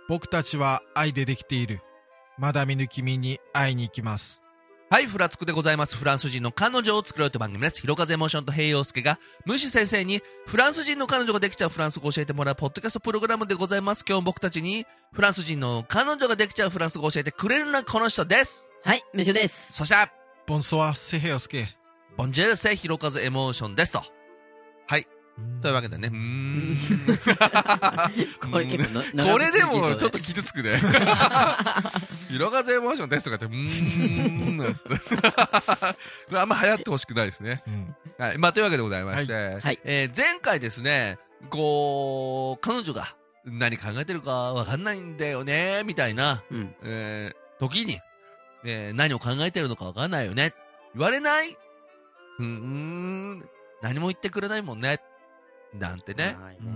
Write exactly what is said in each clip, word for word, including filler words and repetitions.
僕たちは愛でできている。まだ見ぬ君に会いに行きます。 はい、フラつくでございます。フランス人の彼女を作ろうという番組です。ひろかぜエモーションと平洋介がムシ先生にフランス人の彼女ができちゃうフランス語を教えてもらうポッドキャストプログラムでございます。今日僕たちにフランス人の彼女ができちゃうフランス語を教えてくれるのはこの人です。 はい、ムシュです。 そしてボンソワセヘヨスケ。 ボンジェルセひろかぜエモーションですと。はい。というわけでね、うーんこれ結構なこれでもちょっと傷つくね。ひろかぜエモーションですとかってうーんなんつってこれあんま流行ってほしくないですね、うん、はい。まあというわけでございまして、はいはい、えー、前回ですね、こう彼女が何考えてるかわかんないんだよねみたいな、うん、えー、時に、えー、何を考えてるのかわかんないよね言われない、うーん、何も言ってくれないもんねなんてね、うん、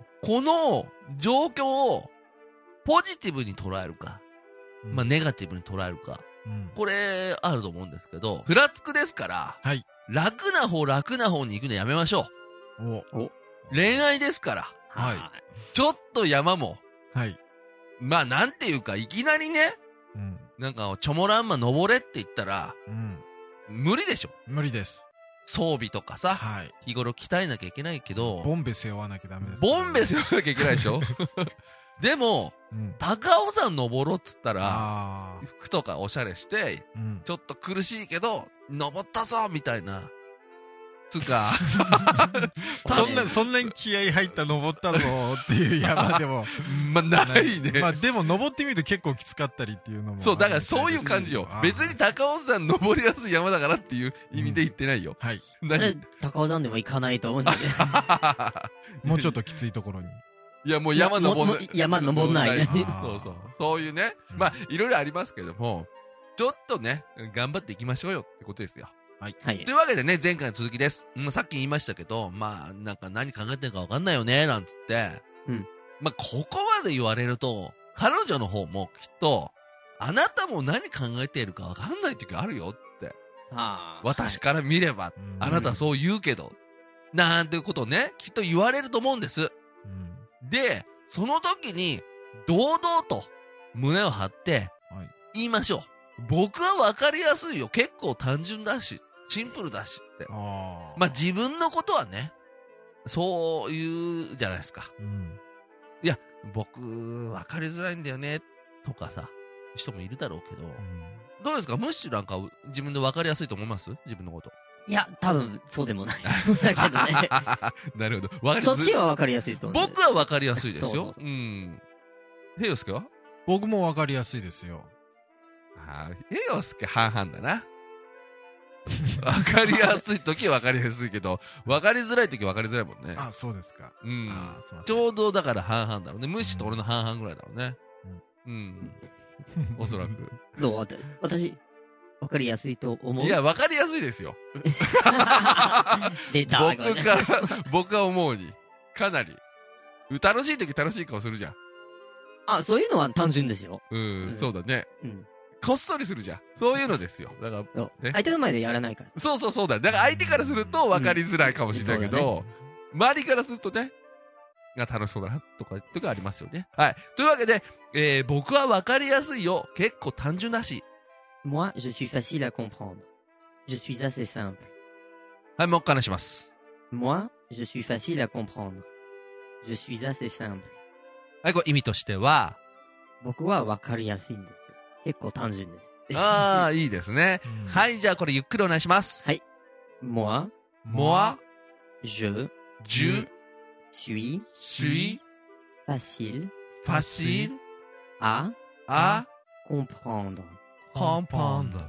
この状況をポジティブに捉えるか、うん、まあネガティブに捉えるか、うん、これあると思うんですけど、ふらつくですから、はい、楽な方楽な方に行くのやめましょう。おお恋愛ですから、はい、ちょっと山も、はい、まあなんていうかいきなりね、うん、なんかチョモランマ登れって言ったら、うん、無理でしょ。 無理です。 装備とかさ、はい、日頃鍛えなきゃいけないけど、 ボンベ背負わなきゃダメです、ね、 ボンベ背負わなきゃいけないでしょ。でも、うん、高尾山登ろうっつったら服とかおしゃれして、うん、ちょっと苦しいけど登ったぞみたいなつうかそんなそんなに気合入った登ったぞっていう山でもまあないね。 まあでも登ってみると結構きつかったりっていうのも、 そうだからそういう感じよ。別に高尾山登りやすい山だからっていう意味で言ってないよ、うん、はい。 何高尾山でも行かないと思うんだけどもうちょっときついところに、 いやもう山登んない、 山登んないそうそう、そういうね、まあいろいろありますけども、ちょっとね頑張っていきましょうよってことですよ。はい、はい。というわけでね、前回の続きです。うん、さっき言いましたけど、まあなんか何考えてるか分かんないよねなんつって、うん、まあここまで言われると彼女の方もきっとあなたも何考えているか分かんない時あるよって、はあ、私から見れば、はい、あなたそう言うけど、うん、なんていうことをねきっと言われると思うんです、うん、でその時に堂々と胸を張って言いましょう、はい、僕は分かりやすいよ、結構単純だしシンプルだしって。あまあ自分のことはねそう言うじゃないですか、うん、いや僕分かりづらいんだよねとかさ人もいるだろうけど、うん、どうですか、ムッシュなんか自分で分かりやすいと思います？自分のこと。 いや多分そうでもないだけどねなるほど、 そっちは分かりやすいと思う。 僕は分かりやすいですよ。そうそうそう、うん。ヘイヨスケは？ 僕も分かりやすいですよ。 ああ、ヘイヨスケ半々だな。分かりやすい時は分かりやすいけど分かりづらい時は分かりづらいもんね。 あ、そうですか。 うん。ちょうどだから半々だろうね。ムッシュと俺の半々ぐらいだろうね。うん。うん、おそらく。 どう？私分かりやすいと思う？ いや分かりやすいですよ。 出た。 僕から僕は思うにかなり楽しい時楽しい顔するじゃん。 あ、そういうのは単純ですよ。 うん、うん、そうだね。うん。こっそりするじゃん。そういうのですよ。だから、 ね、相手の前でやらないから。 そうそうそうだ。だから相手からすると分かりづらいかもしれないけど、うんね、周りからするとね、が楽しそうだなとかとかありますよね。はい。というわけで、えー、僕は分かりやすいよ。結構単純だし。 Moi, je suis facile à comprendre. Je suis assez simple. はい、もう一回話します。 Moi, je suis facile à comprendre. Je suis assez simple. はい、これ意味としては、 僕は分かりやすいんですよ。結構単純です。 ああ、いいですね。はい、じゃあこれゆっくりお願いします。 はい。moi, moi, je, je, suis, suis, facile, facile, à, à, comprendre, comprendre.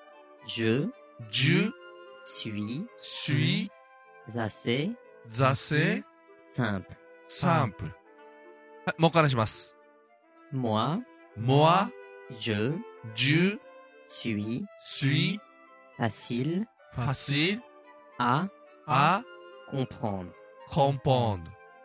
Je, je, suis, suis, assez, assez, simple, simple. はい、もう一回お願いします。 moi, moi, je, je, suis, suis, facile, facile, à, à, comprendre, comprendre.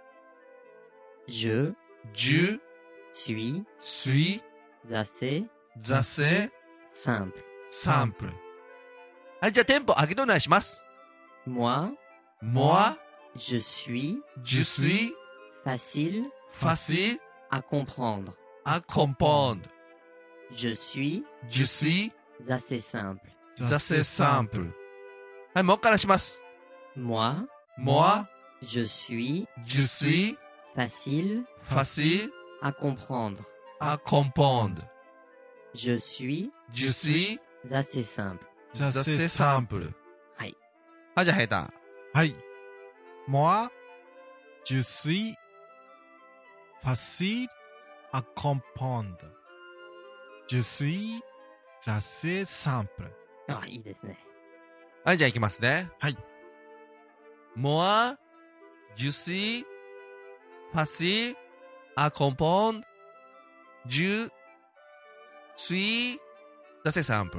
Je, je, suis, suis, assez, assez, simple, simple. はい、じゃあテンポ上げてお願いします。 moi, moi, je suis, je suis, facile, facile, À comprendre. À comprendre. Je suis Je suis assez simple. assez simple. はい、もう一回します。 Moi, Moi, je suis je suis facile facile à comprendre. à comprendre. Je suis Je suis assez simple. assez simple. はい。 はい、じゃあ、平坦。 はい。moi, je suis facile à comprendre. Je suis assez simple. あ、いいですね。 はい、じゃあ、いきますね。 はい。 moi, je suis facile à comprendre. Je suis assez simple.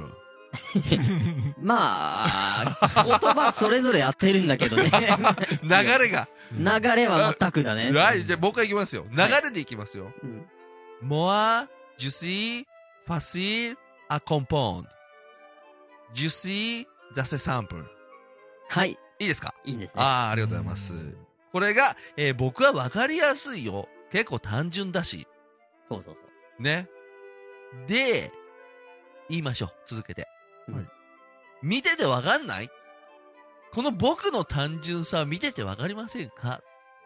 まあ、言葉それぞれやってるんだけどね。 流れが。 流れは全くだね。 はい、じゃあ、もう一回いきますよ。流れでいきますよ。 うん、 moi, je suis facile à comprendre. Je suis assez simple. はい。 いいですか？ いいですね。 ああ、ありがとうございます。これが、えー、僕は分かりやすいよ。結構単純だし。 そうそうそう。 ね。で、言いましょう。続けて。 はい、 見てて分かんない？この僕の単純さは見てて分かりませんか？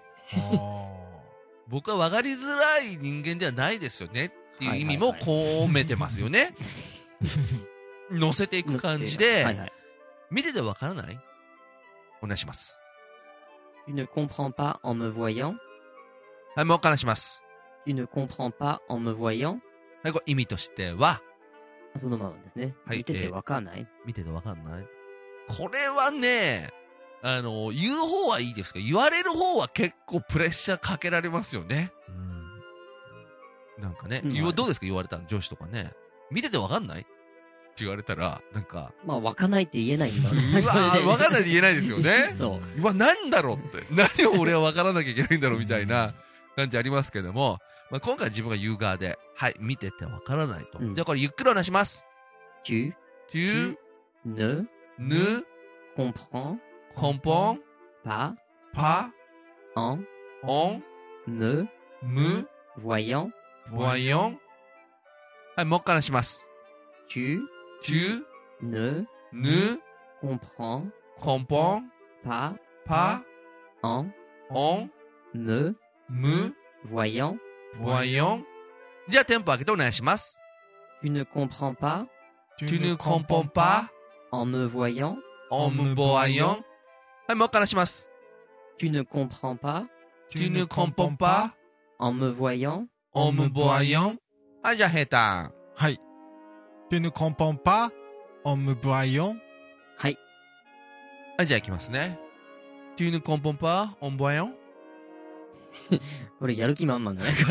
僕は分かりづらい人間ではないですよねっていう意味も込めてますよね。乗せていく感じで、はいはい、見てて分からない？お願いします。 Tu ne comprends pas en me voyant? はい、もうお話します。 Tu ne comprends pas en me voyant? はい、これ意味としては、 そのままですね。はい、見てて分かんない、えー、 見てて分かんない。これはね、あの、言う方はいいですけど、言われる方は結構プレッシャーかけられますよね。うん、なんかね、うん、どうですか？言われたの上司とかね。見てて分かんない？言われたら、なんか。 まあ、分かんないって言えないんだ。 うわー、分かんないって言えないですよね。 そう。 うわ、なんだろうって。何を俺は分からなきゃいけないんだろうみたいな感じありますけども、まあ、今回自分が言う側で、はい、見てて分からないと。うん、じゃあこれゆっくりお話します。 tu, tu, ne, ne, comprends, comprends, pas, pas, en, en, me, me, voyant, voyant。はい、もう一回話します。 tu, tu, ne, ne, comprends, comprends, pas, pas, en, en, me, me, voyant, voyant。じゃあテンポ上げてお願いします。 Tu ne comprends pas, tu ne comprends pas, en me voyant, en me voyant。はい、もう一回話します。 Tu ne comprends pas, tu ne comprends pas, en me voyant, en me voyant。はい、じゃあ平坦。 はい。Tu ne comprends pas, en me voyant。 はい。 はい、じゃあいきますね。Tu ne comprends pas, en me voyant。 これやる気満々だね。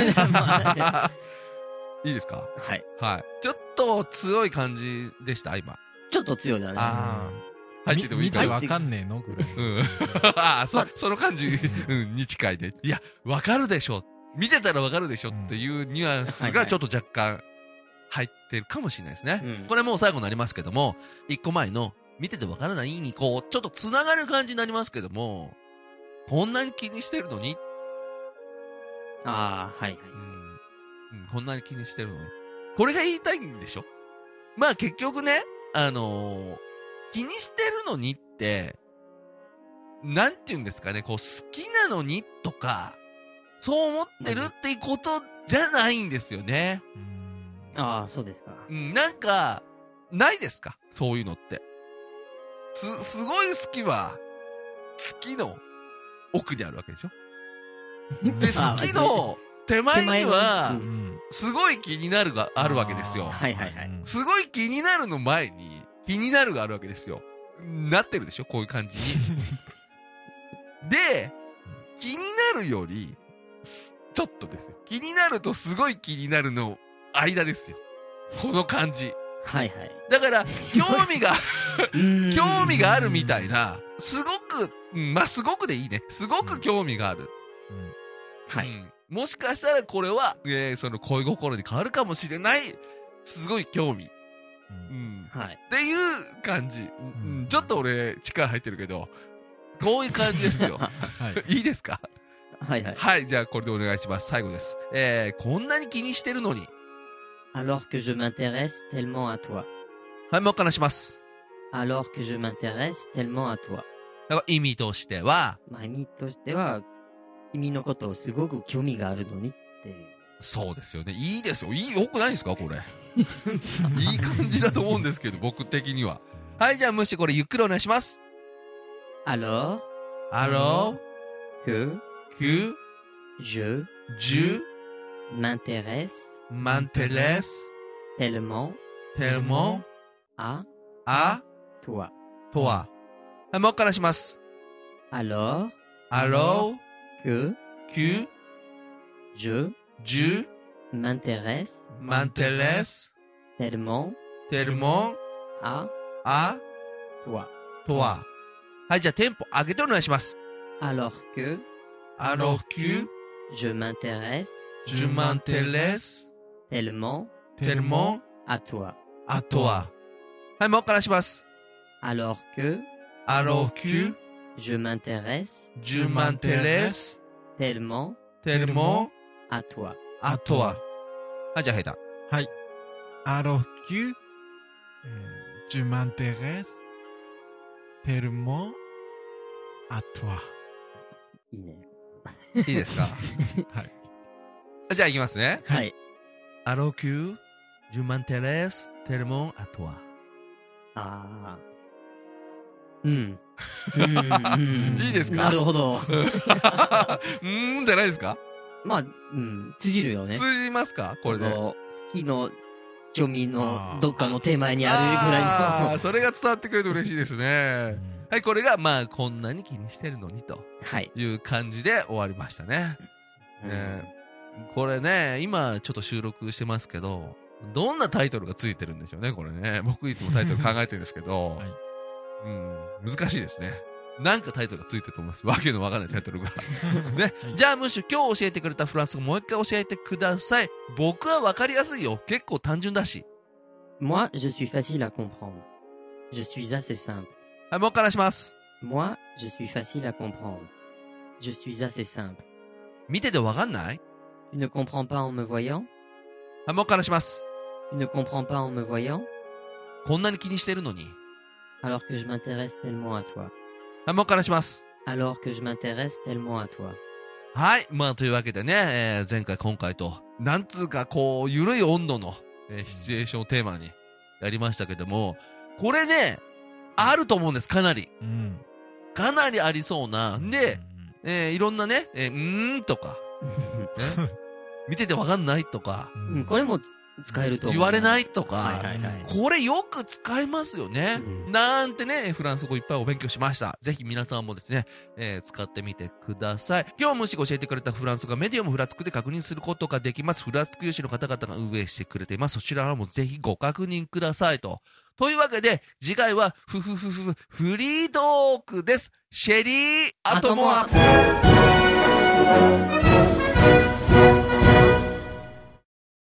いいですか？ はい。 はい。ちょっと強い感じでした、今。 ちょっと強いだね。 ああ。入っててもいいかな。見てわかんねえのぐらい。 うん。ああ、そ、その感じ、うん、に近いで。いや、わかるでしょ。見てたらわかるでしょっていうニュアンスがちょっと若干入ってるかもしれないですね。うん、これもう最後になりますけども、一個前の見ててわからないにこう、ちょっと繋がる感じになりますけども、こんなに気にしてるのに。 ああ、はいはい。 うん、こんなに気にしてるのに。これが言いたいんでしょ？まあ結局ね、あのー、気にしてるのにって、なんて言うんですかね、こう好きなのにとか、そう思ってるっていうことじゃないんですよね。 ああ、そうですか。 うん、なんか、ないですか？そういうのって。す、すごい好きは、好きの奥にあるわけでしょ？で、好きの手前には、すごい気になるがあるわけですよ。 はいはいはい。 すごい気になるの前に、気になるがあるわけですよ。なってるでしょ？こういう感じに。で、気になるより、ちょっとですよ。気になるとすごい気になるの間ですよ。この感じ。 はいはい。 だから、興味が、興味があるみたいな、すごく、まあ、すごくでいいね。すごく興味がある。 うんうん、はい、 うん。もしかしたらこれは、えー、その恋心に変わるかもしれない、すごい興味。 うん。はい。 っていう感じ。うん、ちょっと俺、力入ってるけど、こういう感じですよ。はい、いいですか？ はいはい。 はい、じゃあこれでお願いします。最後です。えー、こんなに気にしてるのに。 Alors que je m'intéresse tellement à toi. はい、もう一回話します。 Alors que je m'intéresse tellement à toi. だから意味としては、 まあ意味としては、君のことをすごく興味があるのにっていう。 そうですよね。いいですよ。いい、よくないですかこれ。いい感じだと思うんですけど、僕的には。はい、じゃあ無視これゆっくりお願いします。 Alors Alors que que je je m'intéresse m'intéresse tellement tellement à à toi. とは。はい、もう一回話します。 Alors Alors que que je je m'intéresse m'intéresse tellement tellement à à toi. とは。はい、じゃあテンポ上げてお願いします。 Alors que Alors que je m'intéresse je m'intéresse tellement tellement à toi. à toi. はい、もう一回話します。 Alors que Alors que je m'intéresse je m'intéresse tellement tellement à toi. à toi. はい、じゃあ下手。 はい。Alors que je m'intéresse tellement à toi. いいね。 いいですかはい。じゃあ行きますね。 はい。 Alors que je m'intéresse tellement à toi. ああ。うん。うん。 いいですかなるほど。 うーんじゃないですかまあ、うん。通じるよね。 通じますかこれで。 火の興味のどっかの手前にあるぐらいの。 ああ、それが伝わってくれると嬉しいですね。はい、これが、まあ、こんなに気にしてるのにという感じで終わりましたね。ねこれね、今ちょっと収録してますけど、どんなタイトルがついてるんでしょうね、これね。僕いつもタイトル考えてるんですけど、はい、うん、難しいですね。なんかタイトルがついてると思います。わけのわかんないタイトルが。ね。じゃあ、ムッシュ、今日教えてくれたフランス語もう一回教えてください。僕はわかりやすいよ。結構単純だし。 Moi, je suis facile à comprendre. Je suis assez simple. はい、もう一回話します。 Moi, je suis facile à comprendre. Je suis assez simple. 見ててわかんない Tu ne comprends pas en me voyant? はい、もう一回話します。 Tu ne comprends pas en me voyant? こんなに気にしてるのに。 Alors que je m'intéresse tellement à toi. はい、もう一回話します。 Alors que je m'intéresse tellement à toi. はい。まあ、というわけでね、えー、前回今回と、なんつうかこう、ゆるい温度の、えー、シチュエーションをテーマにやりましたけども、これね、あると思うんです、かなり。うん、かなりありそうな。で、えー、いろんなね、えー、うーんとか、ね、見ててわかんないとか、 うん、これも使えると思う。 言われないとか、 はいはいはい、 これよく使えますよね、うん。なんてね、フランス語いっぱいお勉強しました。ぜひ皆さんもですね、えー、使ってみてください。今日もし教えてくれたフランス語がメディアムフラスクで確認することができます。フラスク有志の方々が運営してくれています。そちらもぜひご確認くださいと。というわけで、次回は、ふふふふ、フリートークです。シェリー・アトモア。